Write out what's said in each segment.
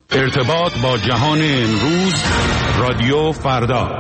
ارتباط با جهان امروز، رادیو فردا.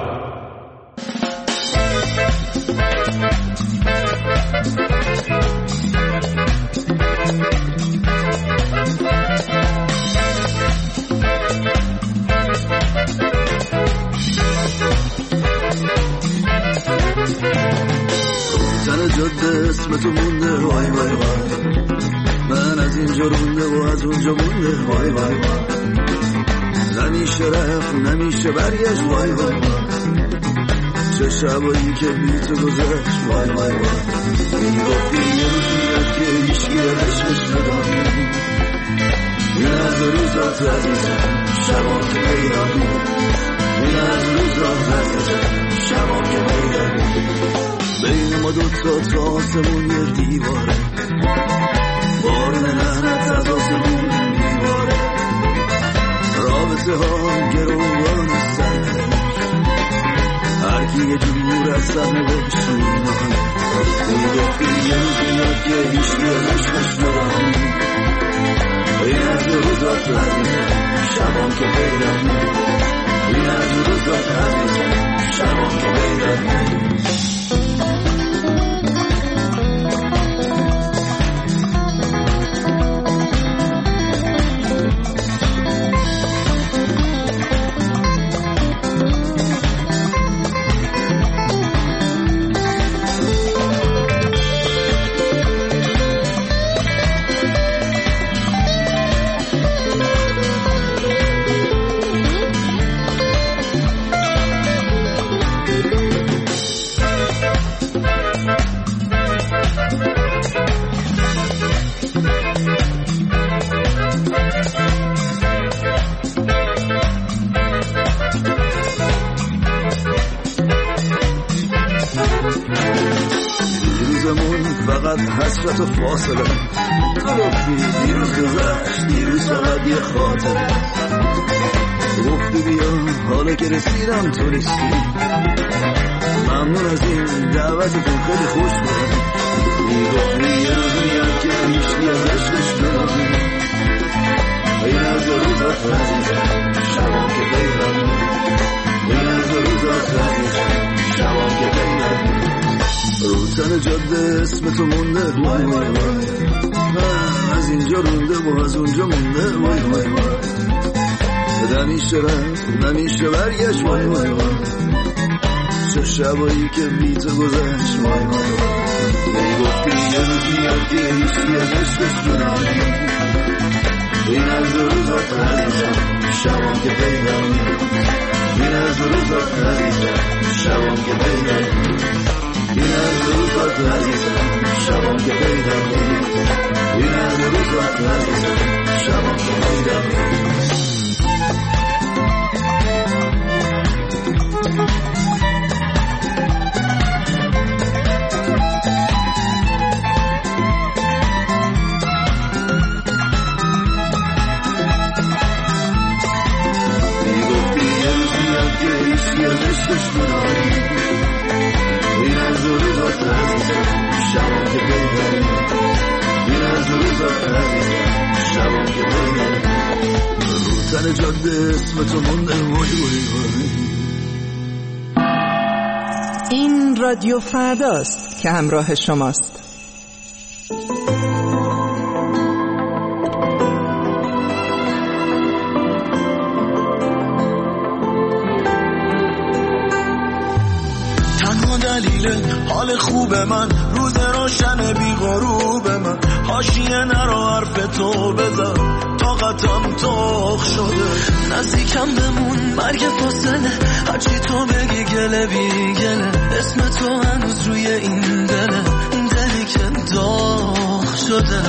زن جاده اسم تو مونده، وای وای وای، من از اینجا رونده و از اونجا مونده، وای وای وای، نمیشه رفت نمیشه برگشت، وای وای وای، چه شبایی که بی تو گذشت، وای وای وای، این گفتی یه روز میاد که هیچ گیرش نداری، این از روزات عزیزم شبا که پیدانی، این از روزات عزیزم شبا که پیدانی، بین ما دوتا تا آسمون یه دیواره، بارون لعنت از آسمون دیواره، رابطه ها گروان سرنوشت، هر کی یه جور از سرنوشت میمانه، این گفتی یه روز میاد که هیچ گیرش نداری، این از روزات عزیزم شبان که پیدانی، این از روزات عزیزم شبان که پیدانی. فقط حسرت و فاصله، تو گفتی دیروز گذشت، دیروز فقط یه خاطره، گفتی بیا حالا که رسیدم تو نیستی، ممنون از این دعوتتون خیلی خوش بود، گفتی یه روز میاد که هیچکی از عشقش نداری، این از روزات عزیزم شبان که پیدانی، این از روزات عزیزم شبان که پیدانی، رو تن جاده اسم تو مونده، وای وای وای، من از اینجا رونده و از اونجا مونده، وای وای وای، نمیشه رفت نمیشه برگشت، وای وای وای، چه شبایی که بی تو گذشت، وای وای وای، میگفتی یه روز میاد که هیچی از عشقش نداری، این از روزات عزیزم شبان که پیدانی، این از روزات عزیزم شبان که پیدانی، این از روزات عزیزم شبان که پیدانی، این از روزات عزیزم شبان که پیدانی. میگفتی یه روز میاد که هیچی از عشقش نداری، این از روزات عزیزم شبان که پیدانی، این از روزات عزیزم شبان که پیدانی، رو تن جاده اسم تو مونده، وای وای وای. این رادیو فرداست که همراه شماست. حال خوب من، روز روشن بی غروب من، حاشیه نرو حرف تو بزن، طاقتم تاخ شده، نزدیکم بمون مرگ فاصله، هرچی تو بگی گله بی گله، اسم تو هنوز روی این دله، این دلی که داغ شده،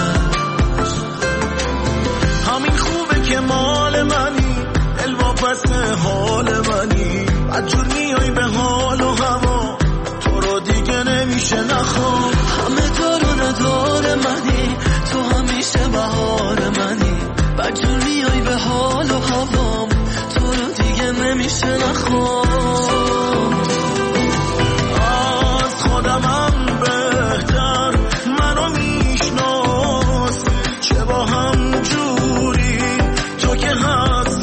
همین خوبه که مال منی، الواپس حال منی، بدجور میای به حال و هوا، دیگه نمیشه نخوام، همه دار و ندار منی، تو همیشه بهار منی، بدجور میای به حال و هوام، تو رو دیگه نمیشه نخوام، از خودمم بهتر منو میشناسی، چه با هم جوری تو که هست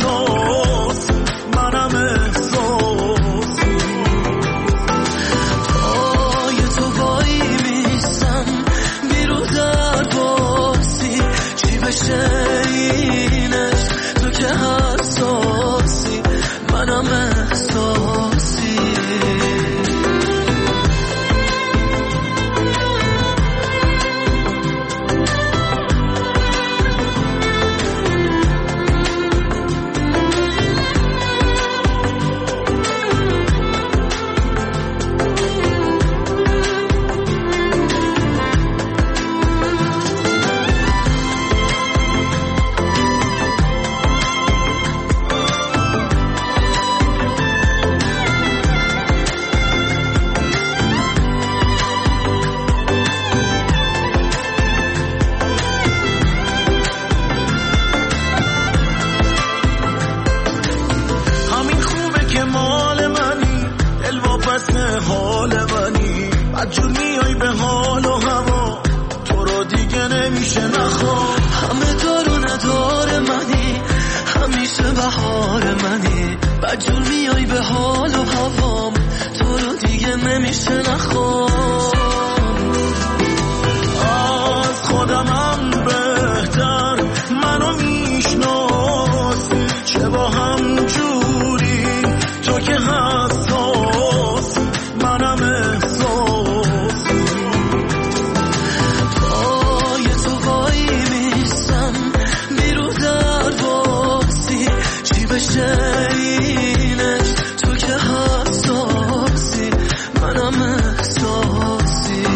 بهار منی، بدجور میای به حال و هوام، تو رو دیگه نمیشه نخوام. از خودمم بهتر منو میشناسی، چه با هم جوری تو که حساس منم احساسی. پای تو وای میستم بیرو در باسی، چی بشه اینش تو که حساسی منم احساسی.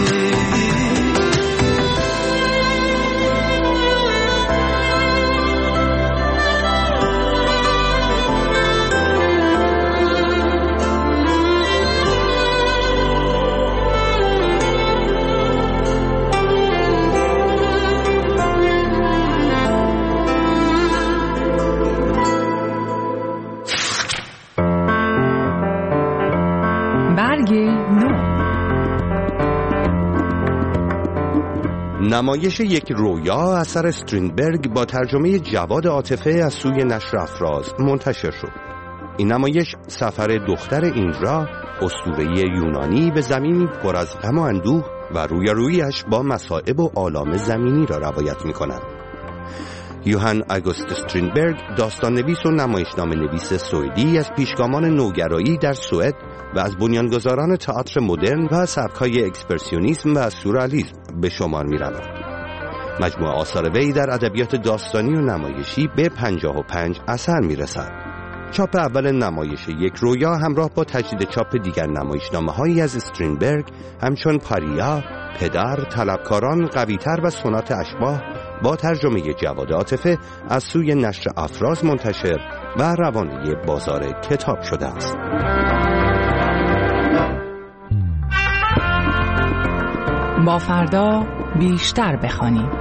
نمایش یک رویا اثر استرینبرگ با ترجمه جواد عاطفه از سوی نشر افراز منتشر شد. این نمایش سفر دختر ایندرا، اسطوره یونانی، به زمینی پر از غم و اندوه و رویارویی‌اش با مصائب و آلام زمینی را روایت می‌کند. یوهان آگوست استرینبرگ داستان نویس و نمایشنامه نویس سوئدی از پیشگامان نوگرایی در سوئد و از بنیانگذاران تئاتر مدرن و سبک‌های اکسپرسیونیسم و سورئالیسم به شمار می‌رود. مجموعه آثار وی در ادبیات داستانی و نمایشی به 55 اثر می‌رسد. چاپ اول نمایش یک رویا همراه با تجدید چاپ دیگر نمایشنامه‌هایی از استرینبرگ همچون پاریا، پدر، طلبکاران، قوی‌تر و سونات اشباح با ترجمه جواد عاطفه از سوی نشر افراز منتشر و روانه بازار کتاب شده است. با فردا بیشتر بخوانیم.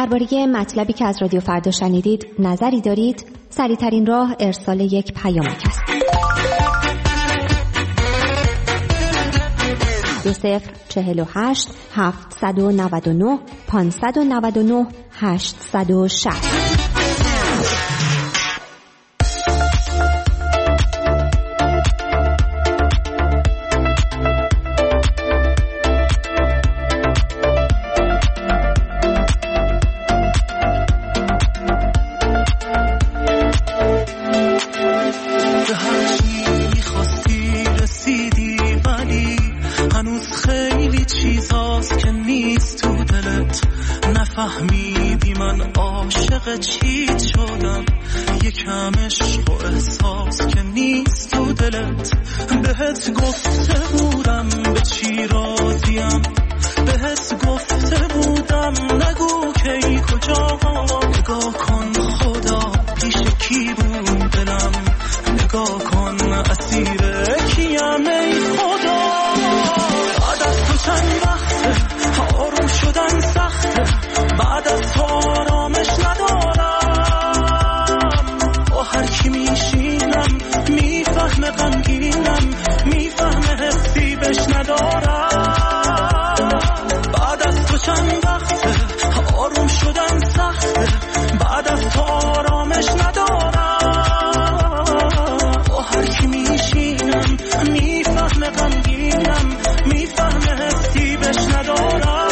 درباره مطلبی که از رادیو فردا شنیدید نظری دارید؟ سریع‌ترین راه ارسال یک پیامک است. 2048 799 599 860. فهمیدی من عاشق چیت شدم، یکم عشق و احساس که نیست تو دلت. بهت گفته بودم به چی راضیم، بهت گفته بودم نگو کی کجا. نگاه کن خدا پیش کی بود دلم، نگاه کن اسیر کیم ای خدا. بعد از تو چند وقته آروم شدن سخته، بعد از تو آرامش ندارم. با هر کی میشینم میفهمه غمگینم، میفهمه حسی بهش ندارم. بعد از تو چند وقته آروم شدن سخته، بعد از تو آرامش ندارم. با هر کی میشینم میفهمه غمگینم، میفهمه حسی بهش ندارم.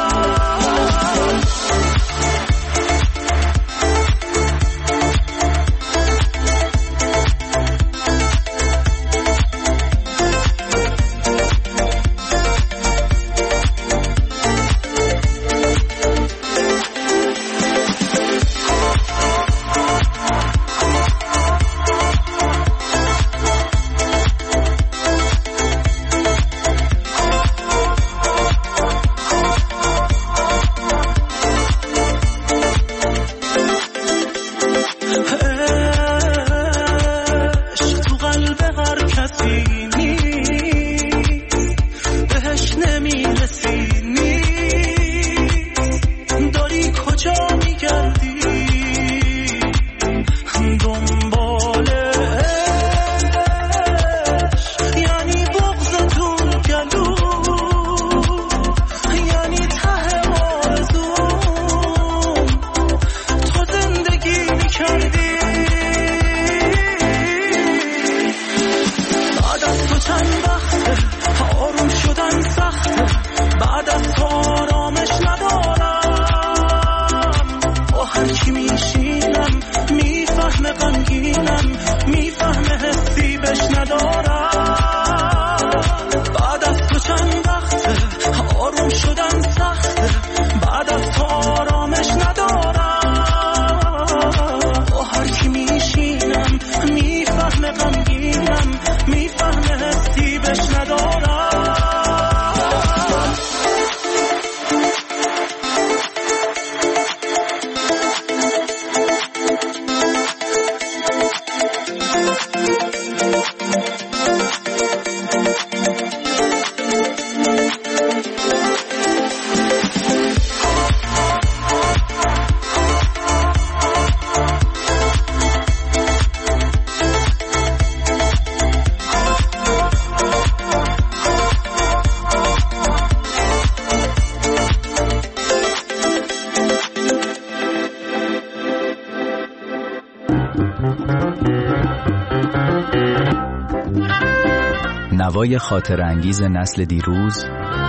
نوای خاطر انگیز نسل دیروز،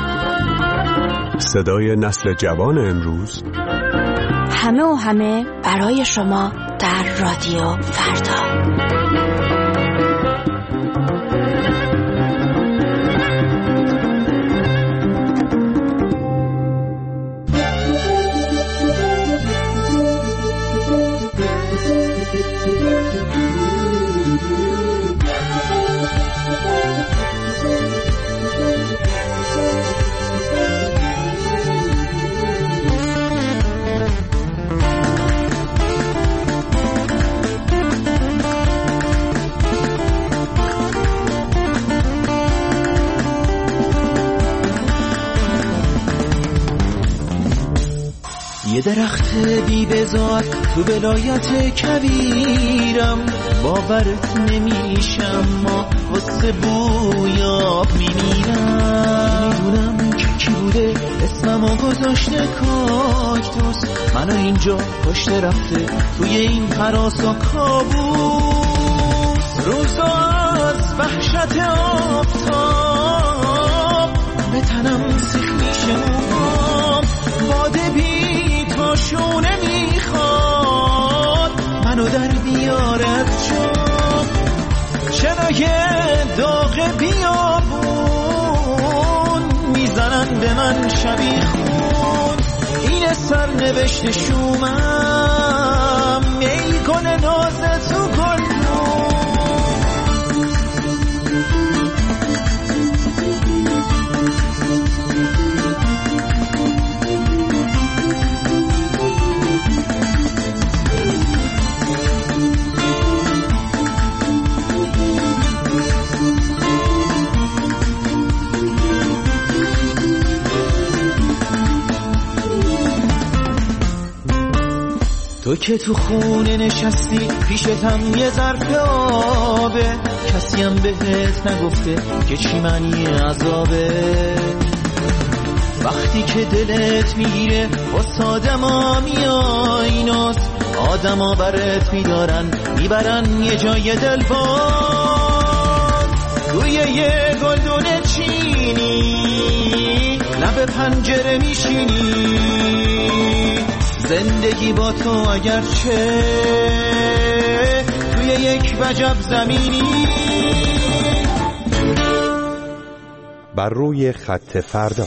صدای نسل جوان امروز، همه و همه برای شما در رادیو فردا. یه درخت بی بذات تو ولایت کبیرم، باورت نمیشم ما واسه بویاب میمیرم. میدونم که کی بوده اسممو گذاشته کاکتوس، منو اینجا کشته رفته توی این هراس و کابوس. روزا از وحشت آفتاب به تنم سیخ میشه موهام، باده بی تاشونه میخواد منو در بیارت جام. چرا یه داغ بیابون میزنن به من شبیه خون، این سرنوشت شومم میل کنه نازت تو گلدون. تو که تو خونه نشستی پیشتم یه ظرف آبه، کسیم بهت نگفته که چی معنی عذابه. وقتی که دلت میگیره واسه آدما میای ناز، آدما برت میدارن میبرن یه جای دلباز. توی یه گلدون چینی لب پنجره میشینی، زندگی با تو اگرچه توی یک وجب زمینی. بر روی خط فردا.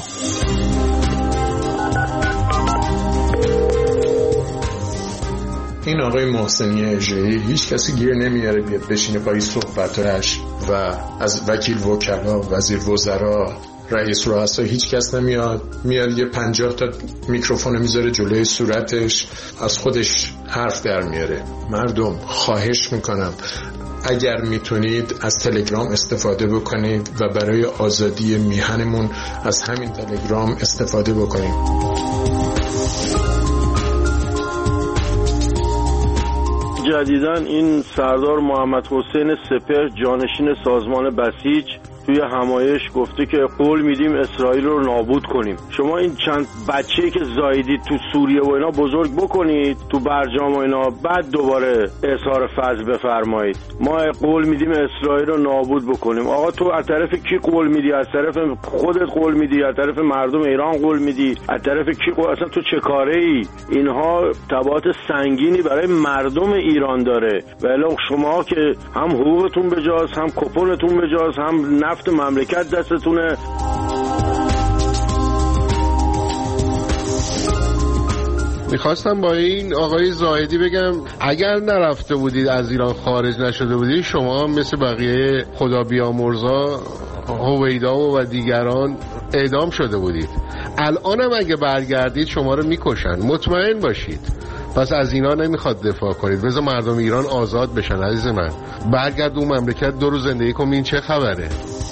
این آقای محسنی اژه‌ای هیچ کسی گیر نمیاره بیاد بشینه پای صحبتاش و از وکیل وکلا، وزیر وزرا، رئیس رؤسا هیچ کس نمیاد یه 50 تا میکروفون میذاره جلوی صورتش از خودش حرف در میاره. مردم خواهش میکنم اگر میتونید از تلگرام استفاده بکنید و برای آزادی میهنمون از همین تلگرام استفاده بکنید. جدیداً این سردار محمد حسین سپهر جانشین سازمان بسیج توی همایش گفته که قول میدیم اسرائیل رو نابود کنیم. شما این چند بچه‌ای که زاییدید تو سوریه و اینا بزرگ بکنید تو برجام و اینا، بعد دوباره اظهار فضل بفرمایید. ما قول میدیم اسرائیل رو نابود بکنیم. آقا تو از طرف کی قول میدی؟ از طرف خودت قول میدی؟ از طرف مردم ایران قول میدی؟ از طرف کی قول؟ اصلا تو چه کاره ای؟ اینها تبعات سنگینی برای مردم ایران داره. ولی شما که هم حقوقتون بجاست، هم کپونتون بجاست، هم نفت مملکت دستتونه. میخواستم با این آقای زاهدی بگم اگر نرفته بودید، از ایران خارج نشده بودید، شما مثل بقیه خدا بیامرزا هویدا و دیگران اعدام شده بودید. الان هم اگه برگردید شما رو میکشن، مطمئن باشید. پس از اینا نمیخواد دفاع کنید، بذار مردم ایران آزاد بشن. عزیز من برگرد اون مملکت، 2 روز زندگی کن، این چه خبره؟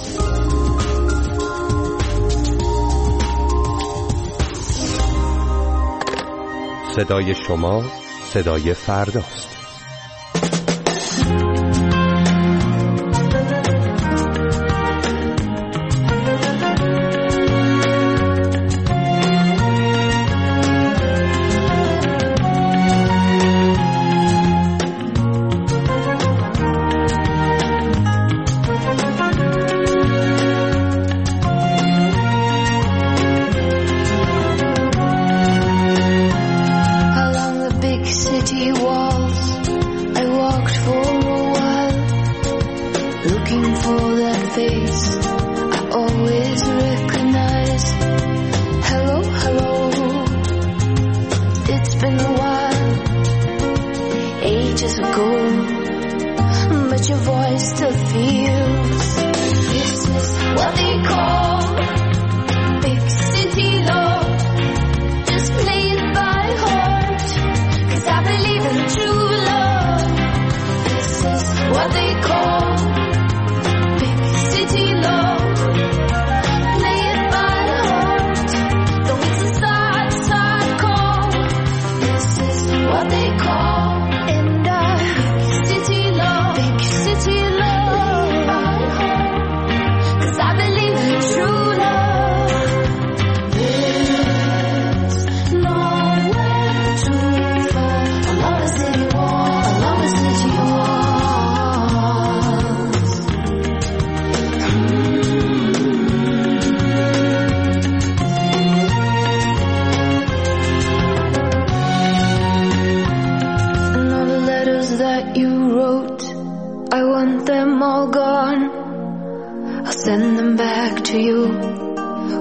صدای شما صدای فرداست. Along the big city walls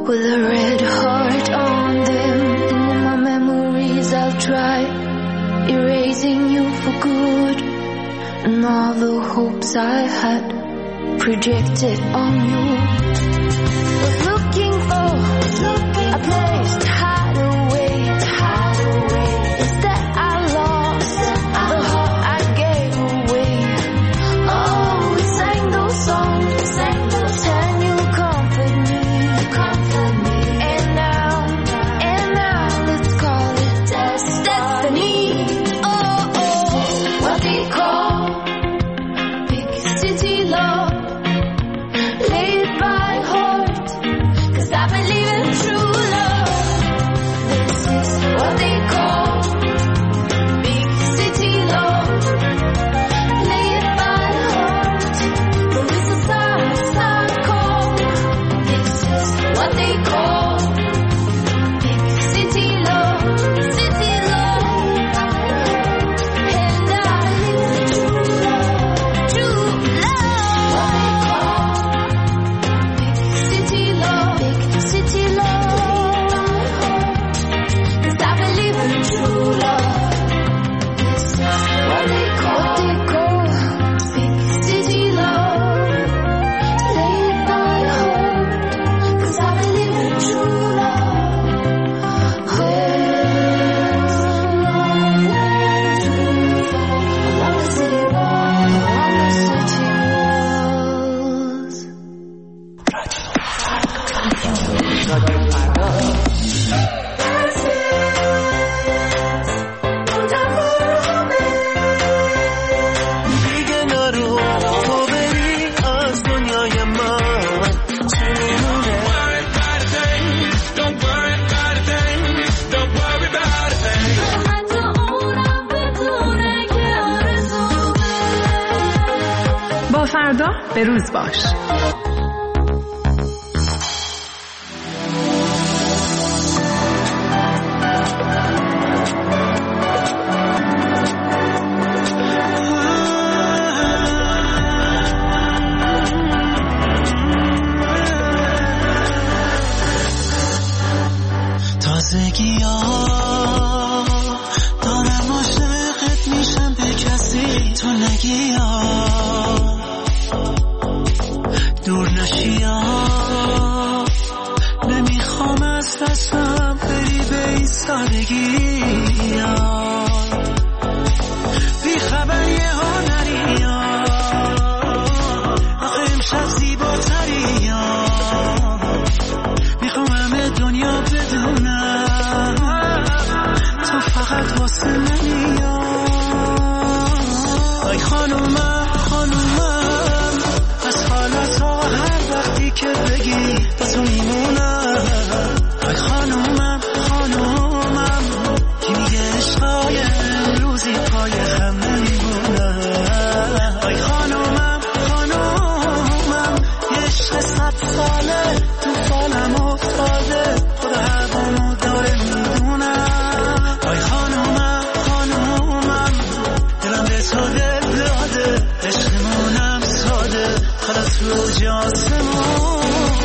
with a red heart on them. And in my memories I'll try erasing you for good, and all the hopes I had projected on you. Was looking for a place to hide away. Instead I lost the heart I gave away. Oh, we sang those songs, and you comfort me. And now let's call it destiny. Oh, what they call big city love, laid by heart, 'cause I believe in true love. This is what they call big city love, laid by heart. But it's a sad call. This is what they call big city love, city love. And I believe in true love. What they call city love, big city love. 'Cause I believe in true love. This is what they call big city love, laid by heart. 'Cause I believe in true love. Along the city walls, along the city walls. دیگه نرو تو بری از دنیای من چی میمونه. با فردا به روز باش. تازگی ها دارم عاشقت میشم به کسی تو نگی ها دور نشی ها نمیخوام از دستم بری به این سادگی ها بی خبری ها نری ها آخه امشب زیباتری ها میخوام همه دنیا بدونم تو فقط واسه منی ها. ای خانومم از حالت ها هر وقتی که بگی با تو میمونم. ای خانومم کی میگه عشقای امروزی پای هم نمیمونم. ای خانومم یه عشق 100 ساله تو فالم افتاده خدا هوامو داره میدونم. ای خانومم دلم به تو دل داده عشقمونم ساده خلاص رو جاسمونم.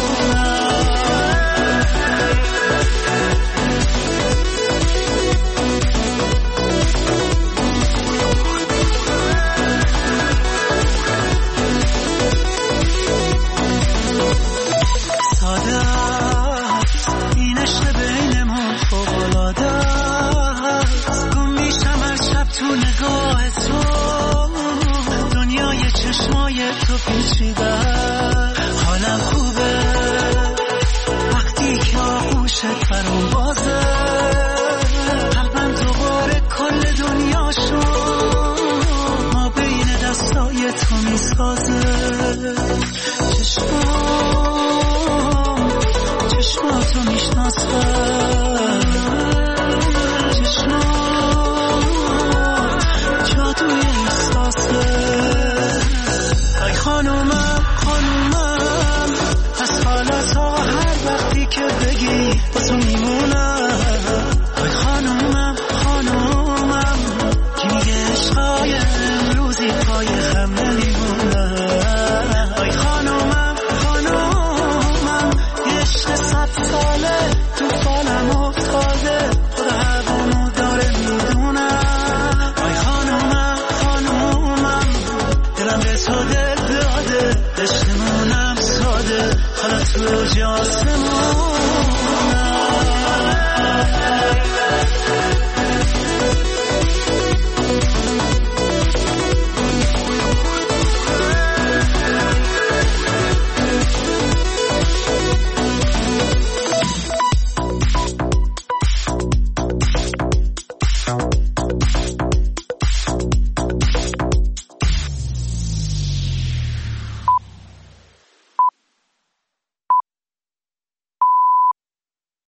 ساده این عشق بینمون فوق‌العاده است. گم میشم هر شب تو نگاه تو دنیای چشمای تو پیچیده حالم خوبه وقتی که آغوشت برام بازه قلبم دوباره کل دنیا شد ما بین دستای تو میسازه. چشماتو میشناسم جادوی احساسه. ای خانومم از حالت ها هر وقتی که بگی با تو میمونم.